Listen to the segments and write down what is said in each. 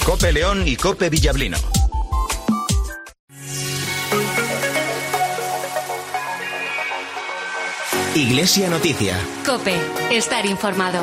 COPE León y COPE Villablino. Iglesia Noticia. COPE, estar informado.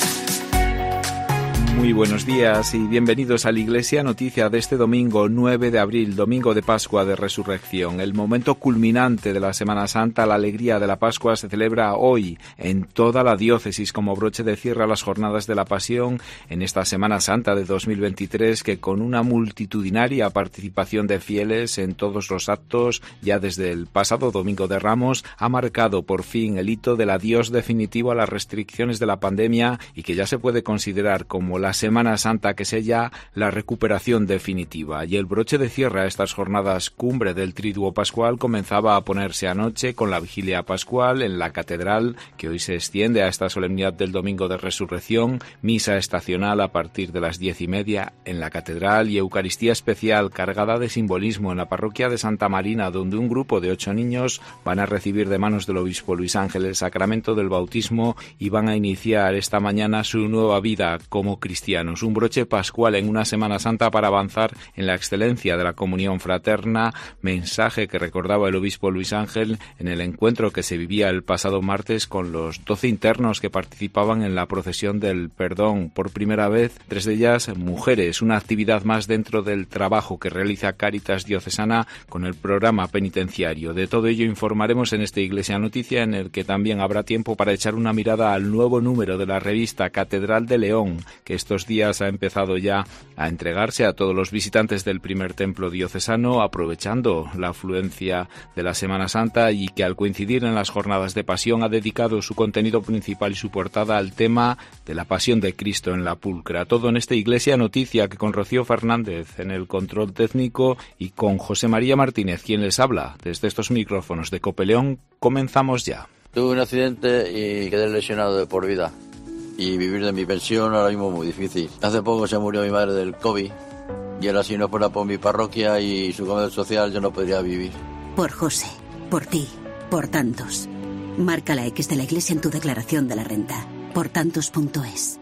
Muy buenos días y bienvenidos a la Iglesia Noticia de este domingo 9 de abril, domingo de Pascua de Resurrección. El momento culminante de la Semana Santa, la alegría de la Pascua, se celebra hoy en toda la diócesis como broche de cierre a las jornadas de la Pasión en esta Semana Santa de 2023, que con una multitudinaria participación de fieles en todos los actos, ya desde el pasado Domingo de Ramos, ha marcado por fin el hito del adiós definitivo a las restricciones de la pandemia y que ya se puede considerar como la Semana Santa que sella la recuperación definitiva. Y el broche de cierre a estas jornadas cumbre del Triduo Pascual comenzaba a ponerse anoche con la vigilia pascual en la catedral, que hoy se extiende a esta solemnidad del Domingo de Resurrección, misa estacional a partir de las 10:30 en la catedral y Eucaristía especial cargada de simbolismo en la parroquia de Santa Marina, donde un grupo de 8 niños van a recibir de manos del obispo Luis Ángel el sacramento del bautismo y van a iniciar esta mañana su nueva vida como cristianos. Un broche pascual en una Semana Santa para avanzar en la excelencia de la comunión fraterna, mensaje que recordaba el obispo Luis Ángel en el encuentro que se vivía el pasado martes con los 12 internos que participaban en la procesión del perdón. Por primera vez, 3 de ellas mujeres, una actividad más dentro del trabajo que realiza Cáritas Diocesana con el programa penitenciario. De todo ello informaremos en esta Iglesia Noticia, en el que también habrá tiempo para echar una mirada al nuevo número de la revista Catedral de León, que estos días ha empezado ya a entregarse a todos los visitantes del primer templo diocesano, aprovechando la afluencia de la Semana Santa, y que al coincidir en las jornadas de Pasión ha dedicado su contenido principal y su portada al tema de la Pasión de Cristo en la pulcra. Todo en esta Iglesia Noticia, que con Rocío Fernández en el control técnico y con José María Martínez, quien les habla desde estos micrófonos de COPE León, comenzamos ya. Tuve un accidente y quedé lesionado de por vida. Y vivir de mi pensión ahora mismo es muy difícil. Hace poco se murió mi madre del COVID y ahora si no fuera por mi parroquia y su comedor social yo no podría vivir. Por José, por ti, por tantos. Marca la X de la Iglesia en tu declaración de la renta. Portantos.es.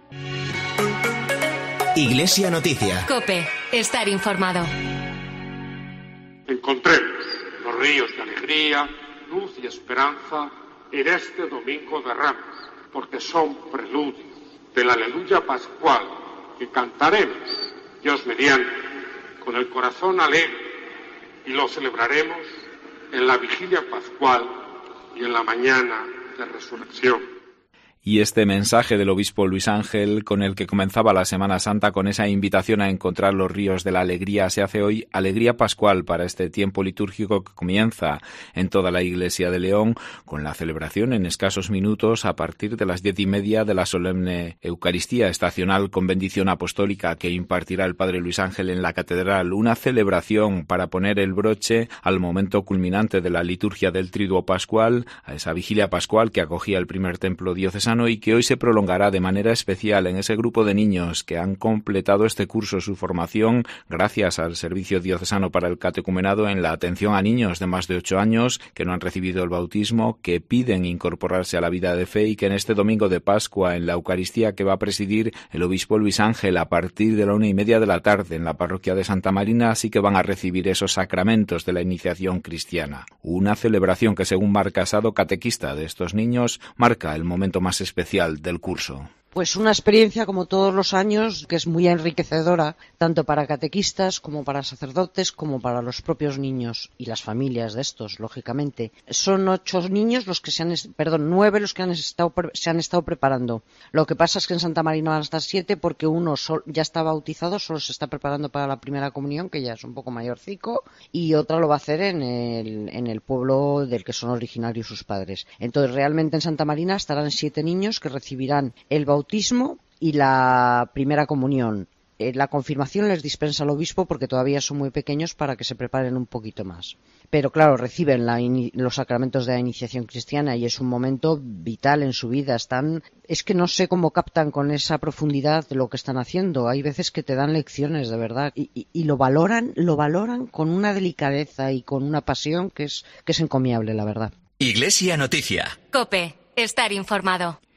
Iglesia Noticia. COPE, estar informado. Encontremos los ríos de alegría, luz y esperanza en este Domingo de Ramos, porque son preludios del Aleluya Pascual que cantaremos, Dios mediante, con el corazón alegre, y lo celebraremos en la vigilia pascual y en la mañana de resurrección. Y este mensaje del obispo Luis Ángel, con el que comenzaba la Semana Santa, con esa invitación a encontrar los ríos de la alegría, se hace hoy alegría pascual para este tiempo litúrgico que comienza en toda la Iglesia de León, con la celebración en escasos minutos a partir de las 10:30 de la solemne Eucaristía estacional con bendición apostólica que impartirá el padre Luis Ángel en la catedral. Una celebración para poner el broche al momento culminante de la liturgia del Triduo Pascual, a esa vigilia pascual que acogía el primer templo diocesano y que hoy se prolongará de manera especial en ese grupo de niños que han completado este curso su formación gracias al Servicio Diocesano para el Catecumenado en la atención a niños de más de 8 años que no han recibido el bautismo, que piden incorporarse a la vida de fe y que en este domingo de Pascua, en la Eucaristía que va a presidir el obispo Luis Ángel a partir de la 1:30 de la tarde en la parroquia de Santa Marina, sí que van a recibir esos sacramentos de la iniciación cristiana. Una celebración que, según Mar Casado, catequista de estos niños, marca el momento más especial del curso. Pues una experiencia, como todos los años, que es muy enriquecedora, tanto para catequistas como para sacerdotes, como para los propios niños y las familias de estos, lógicamente. Son 9 niños los que se han estado preparando. Lo que pasa es que en Santa Marina van a estar 7 porque uno ya está bautizado, solo se está preparando para la primera comunión, que ya es un poco mayorcico, y otra lo va a hacer en el pueblo del que son originarios sus padres. Entonces, realmente en Santa Marina estarán 7 niños que recibirán el bautismo y la primera comunión. La confirmación les dispensa el obispo porque todavía son muy pequeños para que se preparen un poquito más. Pero claro, reciben los sacramentos de la iniciación cristiana y es un momento vital en su vida. Es que no sé cómo captan con esa profundidad lo que están haciendo. Hay veces que te dan lecciones, de verdad, y lo valoran con una delicadeza y con una pasión que es encomiable, la verdad. Iglesia Noticia. COPE, estar informado.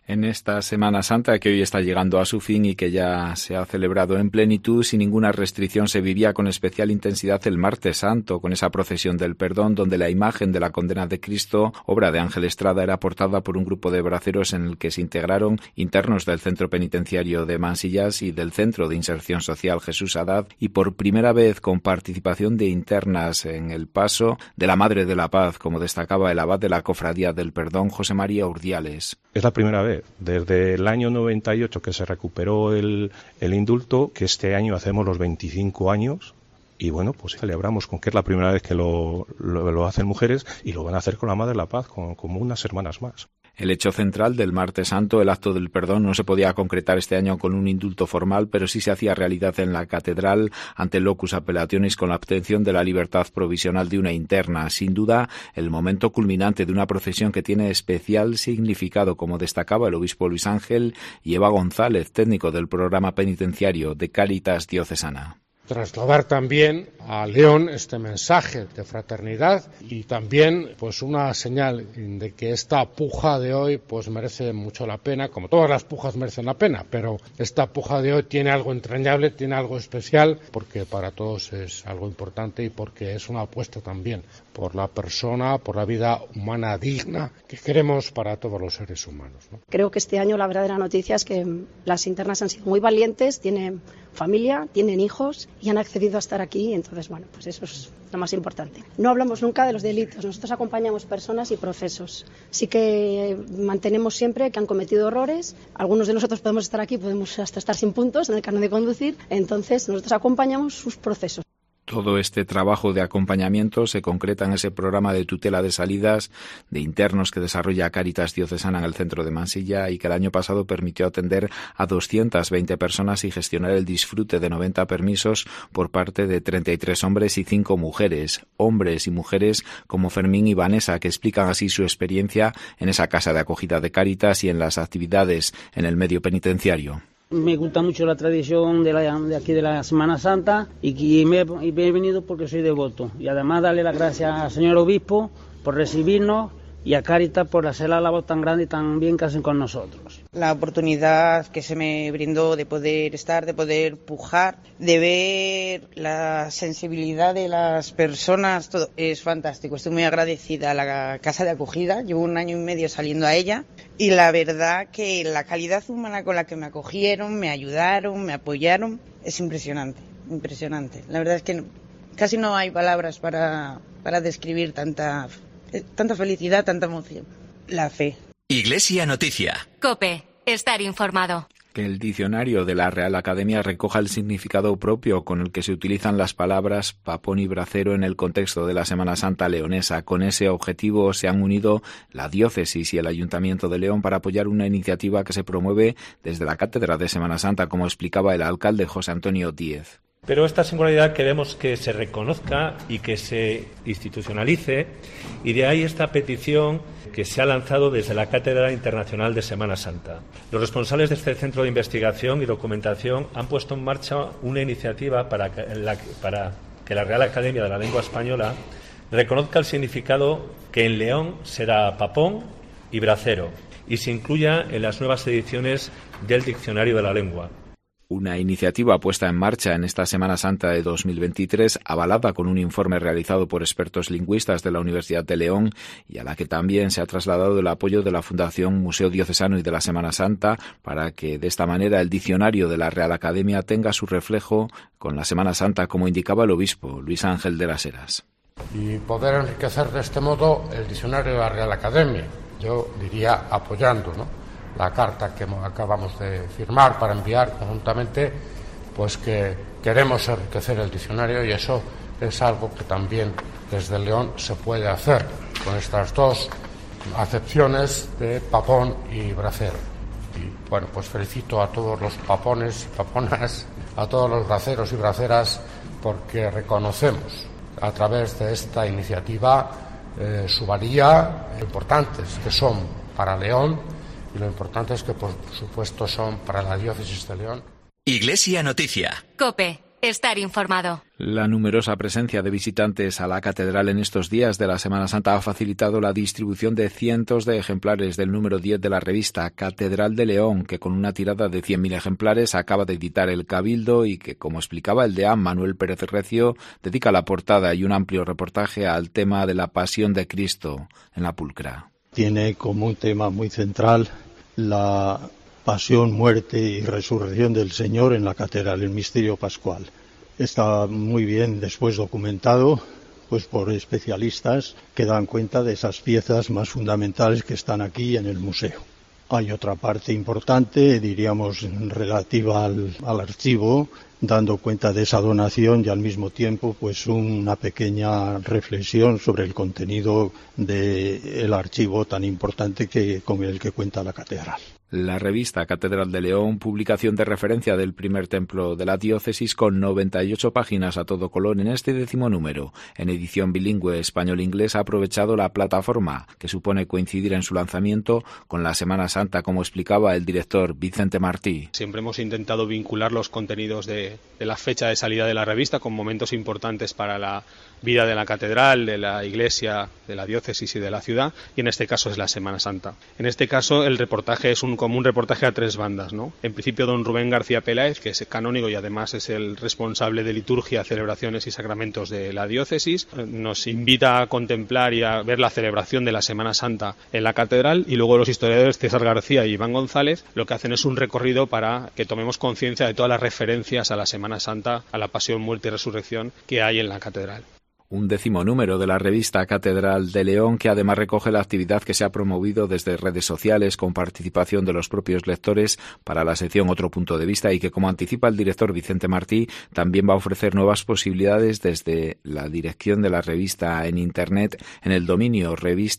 En esta Semana Santa que hoy está llegando a su fin y que ya se ha celebrado en plenitud, sin ninguna restricción, se vivía con especial intensidad el Martes Santo, con esa procesión del perdón, donde la imagen de la condena de Cristo, obra de Ángel Estrada, era portada por un grupo de braceros en el que se integraron internos del Centro Penitenciario de Mansillas y del Centro de Inserción Social Jesús Haddad, y por primera vez con participación de internas en el paso de la Madre de la Paz, como destacaba el abad de la Cofradía del Perdón, José María Urdiales. Es la primera vez desde el año 98 que se recuperó el indulto, que este año hacemos los 25 años y bueno, pues celebramos con que es la primera vez que lo hacen mujeres y lo van a hacer con la Madre de la Paz, como unas hermanas más. El hecho central del Martes Santo, el acto del perdón, no se podía concretar este año con un indulto formal, pero sí se hacía realidad en la catedral ante el locus appellationis con la obtención de la libertad provisional de una interna. Sin duda, el momento culminante de una procesión que tiene especial significado, como destacaba el obispo Luis Ángel y Eva González, técnico del programa penitenciario de Cáritas Diocesana. Trasladar también a León este mensaje de fraternidad y también pues una señal de que esta puja de hoy pues merece mucho la pena, como todas las pujas merecen la pena, pero esta puja de hoy tiene algo entrañable, tiene algo especial, porque para todos es algo importante y porque es una apuesta también por la persona, por la vida humana digna que queremos para todos los seres humanos, ¿no? Creo que este año la verdadera noticia es que las internas han sido muy valientes, tienen familia, tienen hijos y han accedido a estar aquí. Entonces, bueno, pues eso es lo más importante. No hablamos nunca de los delitos, nosotros acompañamos personas y procesos. Sí que mantenemos siempre que han cometido errores. Algunos de nosotros podemos estar aquí, podemos hasta estar sin puntos en el carnet de conducir. Entonces, nosotros acompañamos sus procesos. Todo este trabajo de acompañamiento se concreta en ese programa de tutela de salidas de internos que desarrolla Cáritas Diocesana en el centro de Mansilla y que el año pasado permitió atender a 220 personas y gestionar el disfrute de 90 permisos por parte de 33 hombres y 5 mujeres. Hombres y mujeres como Fermín y Vanessa, que explican así su experiencia en esa casa de acogida de Cáritas y en las actividades en el medio penitenciario. Me gusta mucho la tradición de aquí de la Semana Santa y me he venido porque soy devoto. Y además darle las gracias al señor obispo por recibirnos y a Cáritas por hacer la labor tan grande y tan bien que hacen con nosotros. La oportunidad que se me brindó de poder estar, de poder pujar, de ver la sensibilidad de las personas, todo es fantástico. Estoy muy agradecida a la casa de acogida, llevo 1 año y medio saliendo a ella y la verdad que la calidad humana con la que me acogieron, me ayudaron, me apoyaron, es impresionante, impresionante. La verdad es que casi no hay palabras para describir tanta felicidad, tanta emoción. La fe. Iglesia Noticia. COPE. Estar informado. Que el diccionario de la Real Academia recoja el significado propio con el que se utilizan las palabras papón y bracero en el contexto de la Semana Santa leonesa. Con ese objetivo se han unido la diócesis y el Ayuntamiento de León para apoyar una iniciativa que se promueve desde la Cátedra de Semana Santa, como explicaba el alcalde José Antonio Díez. Pero esta singularidad queremos que se reconozca y que se institucionalice, y de ahí esta petición que se ha lanzado desde la Cátedra Internacional de Semana Santa. Los responsables de este centro de investigación y documentación han puesto en marcha una iniciativa para que la Real Academia de la Lengua Española reconozca el significado que en León será papón y bracero y se incluya en las nuevas ediciones del Diccionario de la Lengua. Una iniciativa puesta en marcha en esta Semana Santa de 2023, avalada con un informe realizado por expertos lingüistas de la Universidad de León y a la que también se ha trasladado el apoyo de la Fundación Museo Diocesano y de la Semana Santa para que de esta manera el diccionario de la Real Academia tenga su reflejo con la Semana Santa, como indicaba el obispo Luis Ángel de las Heras. Y poder enriquecer de este modo el diccionario de la Real Academia, yo diría apoyando, ¿no?, la carta que acabamos de firmar para enviar conjuntamente, pues que queremos enriquecer el diccionario, y eso es algo que también desde León se puede hacer con estas dos acepciones de papón y bracero. Y bueno, pues felicito a todos los papones y paponas, a todos los braceros y braceras, porque reconocemos a través de esta iniciativa su valía, lo importantes que son para León y lo importante es que, por supuesto, son para la diócesis de León. Iglesia Noticia. COPE. estar informado. La numerosa presencia de visitantes a la catedral en estos días de la Semana Santa ha facilitado la distribución de cientos de ejemplares del número 10 de la revista Catedral de León, que con una tirada de 100.000 ejemplares acaba de editar el Cabildo y que, como explicaba el deán Manuel Pérez Recio, dedica la portada y un amplio reportaje al tema de la pasión de Cristo en la pulcra. Tiene como un tema muy central la pasión, muerte y resurrección del Señor en la catedral, el misterio pascual. Está muy bien después documentado pues por especialistas que dan cuenta de esas piezas más fundamentales que están aquí en el museo. Hay otra parte importante, diríamos, relativa al archivo, dando cuenta de esa donación y al mismo tiempo pues una pequeña reflexión sobre el contenido del archivo tan importante como el que cuenta la catedral. La revista Catedral de León, publicación de referencia del primer templo de la diócesis con 98 páginas a todo color en este 10º número, en edición bilingüe español-inglés, ha aprovechado la plataforma que supone coincidir en su lanzamiento con la Semana Santa, como explicaba el director Vicente Martí. Siempre hemos intentado vincular los contenidos de la fecha de salida de la revista con momentos importantes para la vida de la catedral, de la iglesia, de la diócesis y de la ciudad, y en este caso es la Semana Santa. En este caso el reportaje es como un reportaje a tres bandas, ¿no? En principio don Rubén García Peláez, que es canónigo y además es el responsable de liturgia, celebraciones y sacramentos de la diócesis, nos invita a contemplar y a ver la celebración de la Semana Santa en la catedral, y luego los historiadores César García y Iván González lo que hacen es un recorrido para que tomemos conciencia de todas las referencias a la Semana Santa, a la pasión, muerte y resurrección que hay en la catedral. Un 10º número de la revista Catedral de León, que además recoge la actividad que se ha promovido desde redes sociales con participación de los propios lectores para la sección Otro Punto de Vista, y que, como anticipa el director Vicente Martí, también va a ofrecer nuevas posibilidades desde la dirección de la revista en Internet en el dominio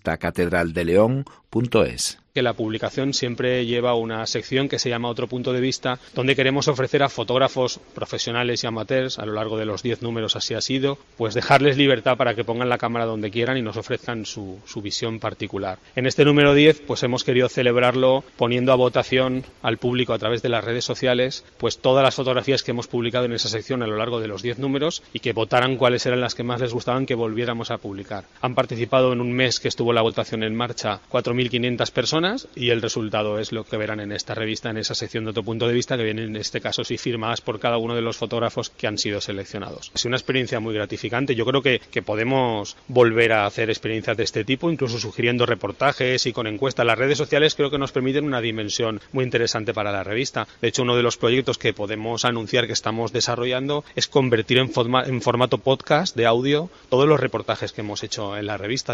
revistacatedraldeleon.es. Que la publicación siempre lleva una sección que se llama Otro Punto de Vista, donde queremos ofrecer a fotógrafos profesionales y amateurs, a lo largo de los 10 números así ha sido, pues dejarles libertad para que pongan la cámara donde quieran y nos ofrezcan su visión particular. En este número 10 pues hemos querido celebrarlo poniendo a votación al público a través de las redes sociales pues todas las fotografías que hemos publicado en esa sección a lo largo de los 10 números, y que votaran cuáles eran las que más les gustaban que volviéramos a publicar. Han participado en un mes que estuvo la votación en marcha 4.500 personas, y el resultado es lo que verán en esta revista, en esa sección de Otro Punto de Vista, que vienen en este caso sí firmadas por cada uno de los fotógrafos que han sido seleccionados. Es una experiencia muy gratificante. Yo creo que podemos volver a hacer experiencias de este tipo, incluso sugiriendo reportajes y con encuestas. Las redes sociales creo que nos permiten una dimensión muy interesante para la revista. De hecho, uno de los proyectos que podemos anunciar que estamos desarrollando es convertir en formato podcast de audio todos los reportajes que hemos hecho en la revista.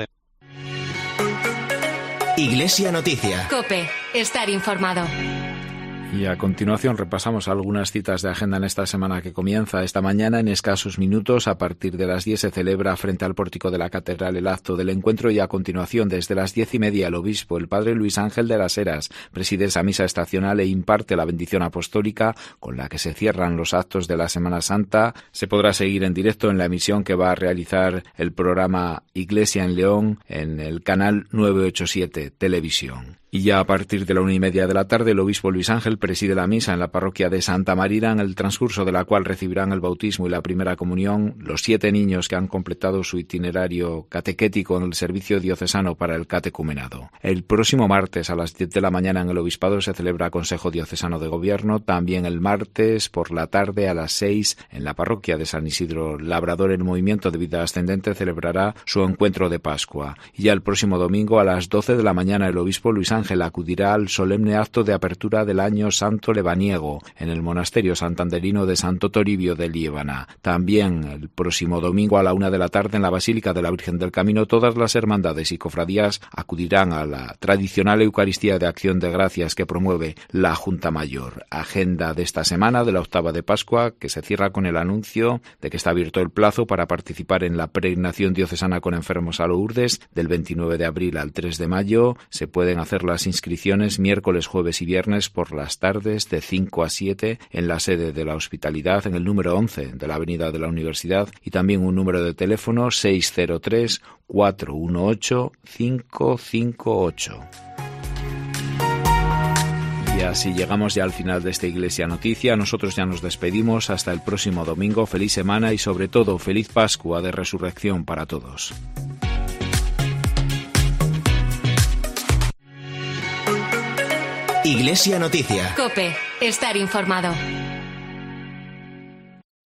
Iglesia Noticia. COPE, estar informado. Y a continuación repasamos algunas citas de agenda en esta semana que comienza esta mañana. En escasos minutos, a partir de las 10, se celebra frente al pórtico de la catedral el acto del encuentro, y a continuación, desde las 10:30, el obispo, el padre Luis Ángel de las Heras, preside esa misa estacional e imparte la bendición apostólica con la que se cierran los actos de la Semana Santa. Se podrá seguir en directo en la emisión que va a realizar el programa Iglesia en León en el canal 987 Televisión. Y ya a partir de la 1:30 de la tarde, el obispo Luis Ángel preside la misa en la parroquia de Santa Marina, en el transcurso de la cual recibirán el bautismo y la primera comunión los 7 niños que han completado su itinerario catequético en el servicio diocesano para el catecumenado. El próximo martes a las 10 de la mañana en el obispado se celebra Consejo Diocesano de Gobierno. También el martes por la tarde a las 6 en la parroquia de San Isidro Labrador, el Movimiento de Vida Ascendente celebrará su encuentro de Pascua. Y ya el próximo domingo a las 12 de la mañana el obispo Luis Ángel acudirá al solemne acto de apertura del año santo lebaniego en el monasterio santanderino de Santo Toribio de Liébana. También el próximo domingo a la 1 de la tarde en la Basílica de la Virgen del Camino, todas las hermandades y cofradías acudirán a la tradicional Eucaristía de Acción de Gracias que promueve la Junta Mayor. Agenda de esta semana de la octava de Pascua, que se cierra con el anuncio de que está abierto el plazo para participar en la peregrinación diocesana con enfermos a Lourdes del 29 de abril al 3 de mayo. Se pueden hacer las inscripciones miércoles, jueves y viernes por las tardes de 5 a 7 en la sede de la Hospitalidad, en el número 11 de la Avenida de la Universidad, y también un número de teléfono 603 418 558. Y así llegamos ya al final de esta Iglesia Noticia. Nosotros ya nos despedimos hasta el próximo domingo. Feliz semana y sobre todo feliz Pascua de Resurrección para todos. Iglesia Noticia. COPE. Estar informado.